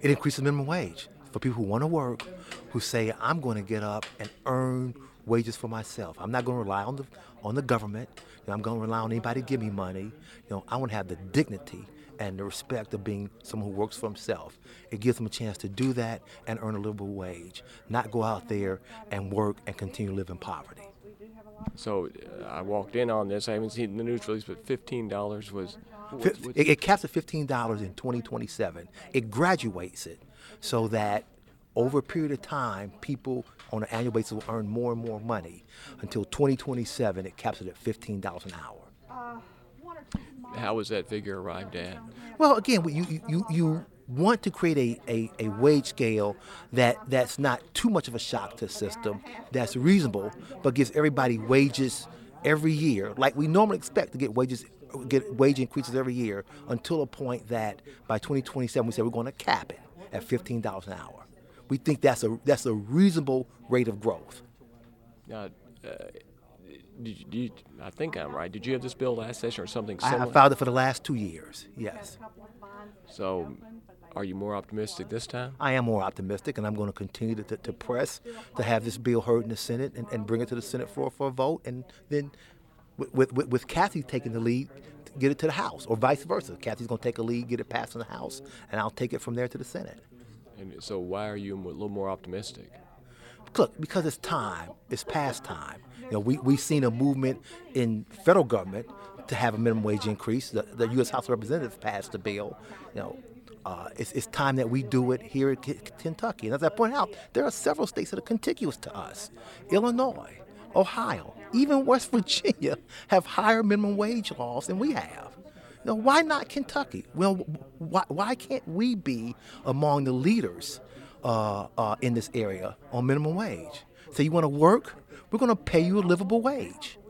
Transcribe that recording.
It increases minimum wage for people who want to work, who say, I'm going to get up and earn wages for myself. I'm not going to rely on the government. I'm going to rely on anybody to give me money. I want to have the dignity and the respect of being someone who works for himself. It gives them a chance to do that and earn a livable wage, not go out there and work and continue to live in poverty. So I walked in on this. I haven't seen the news release, but $15 was... It caps at $15 in 2027. It graduates it so that over a period of time, people on an annual basis will earn more and more money. Until 2027, it caps it at $15 an hour. How was that figure arrived at? Well, again, you want to create a wage scale that's not too much of a shock to the system, that's reasonable, but gives everybody wages every year, like we normally expect to get wage increases every year, until a point that by 2027 we say we're going to cap it at $15 an hour. We think that's a reasonable rate of growth. Now, I think I'm right. Did you have this bill last session or something similar? I filed it for the last 2 years, yes. So are you more optimistic this time? I am more optimistic, and I'm going to continue to press to have this bill heard in the Senate and bring it to the Senate floor for a vote, and then with Kathy taking the lead, get it to the House, or vice versa. Kathy's going to take a lead, get it passed in the House, and I'll take it from there to the Senate. And so why are you a little more optimistic? Look, because it's time. It's past time. We've seen a movement in federal government to have a minimum wage increase. The U.S. House of Representatives passed the bill. It's time that we do it here in Kentucky. And as I point out, there are several states that are contiguous to us. Illinois, Ohio, even West Virginia have higher minimum wage laws than we have. Why not Kentucky? Well, why can't we be among the leaders in this area on minimum wage? So you want to work? We're going to pay you a livable wage.